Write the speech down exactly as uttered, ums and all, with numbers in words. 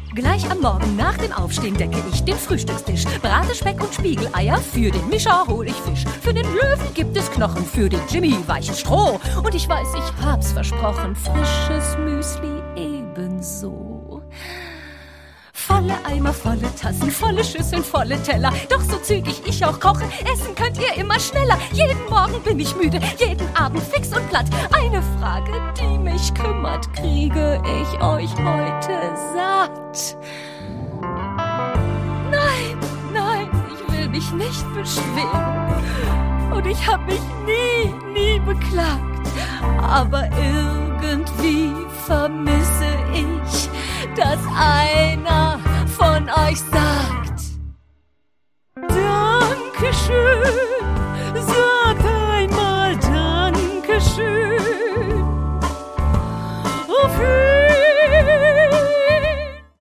Gleich am Morgen nach dem Aufstehen decke ich den Frühstückstisch. Brate Speck und Spiegeleier, für den Mischer hol ich Fisch. Für den Löwen gibt es Knochen, für den Jimmy weiches Stroh. Und ich weiß, ich hab's versprochen, frisches Müsli ebenso. Volle Eimer, volle Tassen, volle Schüsseln, volle Teller. Doch so zügig ich auch koche, essen könnt ihr immer schneller. Jeden Morgen bin ich müde, jeden Abend fix und platt. Eine Frage, die mich kümmert, kriege ich euch heute satt? Nein, nein, ich will mich nicht beschweren. Und ich hab mich nie, nie beklagt. Aber irgendwie vermisse ich, dass einer von euch sagt,